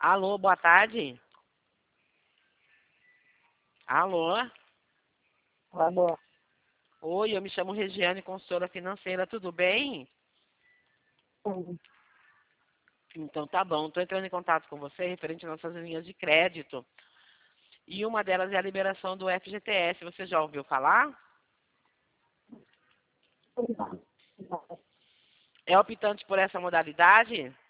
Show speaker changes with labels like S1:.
S1: Alô, boa tarde. Alô?
S2: Alô?
S1: Oi, eu me chamo Regiane, consultora financeira, tudo bem?
S2: Sim.
S1: Então tá bom, estou entrando em contato com você referente às nossas linhas de crédito. E uma delas é a liberação do FGTS, você já ouviu falar? É optante por essa modalidade?